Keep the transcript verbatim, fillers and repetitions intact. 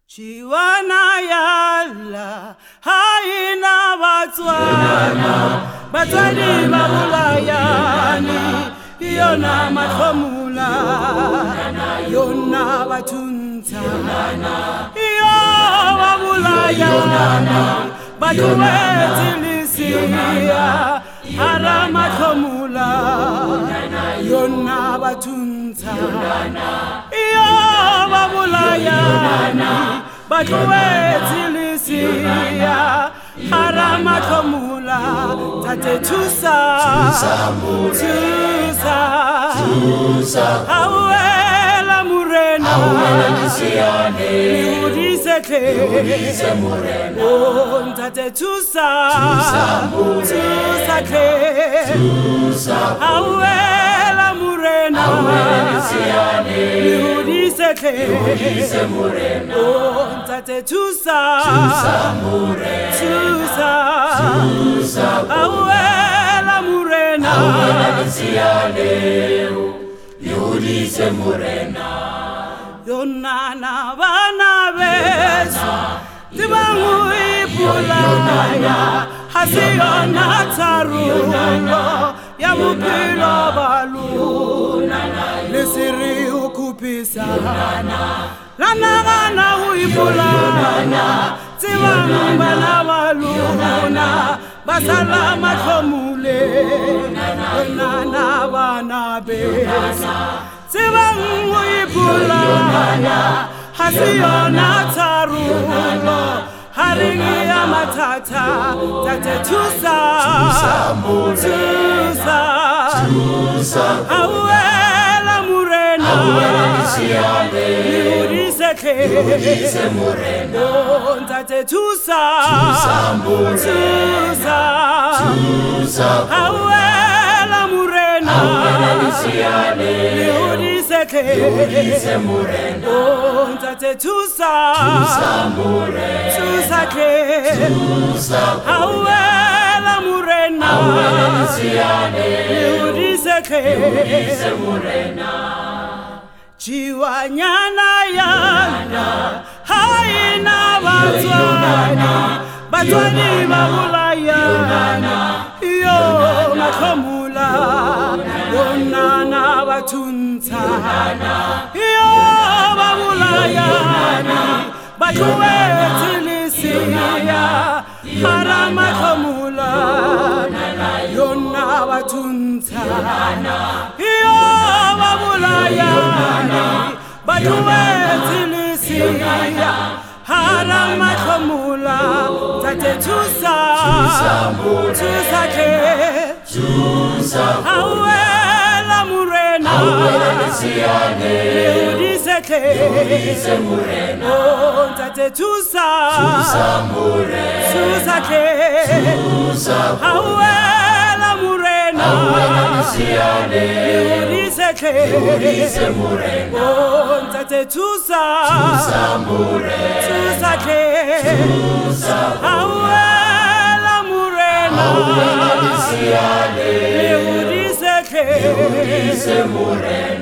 Chiwana yala haina batswana batswadi ba bulayani yona matlhomula yona bathuntsha yo ba bulayani bathuwetsilisiya hara matlhomula yona bathuntsha yo ba bulayani bathuwetsilisiya hara matlhomula tate thusa thusa thusa awela murena awela lisiane liudiseke oh tate thusa thusa thusa awela murena awela lisiane liudiseke oh tate thusa thusa thusa awela murena awela lisiane liudise murena yonana bana besu tibanguipulaya hasiyona tsarulo ya mupilo baluna lesiri ukupisa lana gana uipulana tibangubana baluna basala matlhomule yonana bana besu tibanguipulaya hasiyona tsarulo haringi ya matata tate thusa thusa thusa awela murena awela lisiane liudiseke murena oh tate thusa thusa thusa awela murena awela lisiane liudiseke murena oh tate thusa thusa thusa awela murena awela lisiane liudiseke murena chiwanyana yana haina batswana batswani ba bulayana yo matlhomula yonana bathuntsha yo ba bulayani bathuwetsilisiya hara matlhomula yona bathuntsha yo ba bulayani bathuwetsilisiya hara matlhomula tate thusa thusa thusa awela murena awela lisiane liudiseke oh tate thusa thusa thusa awela murena awela lisiane liudiseke oh tate thusa thusa thusa awela murena awela lisiane liudiseke murena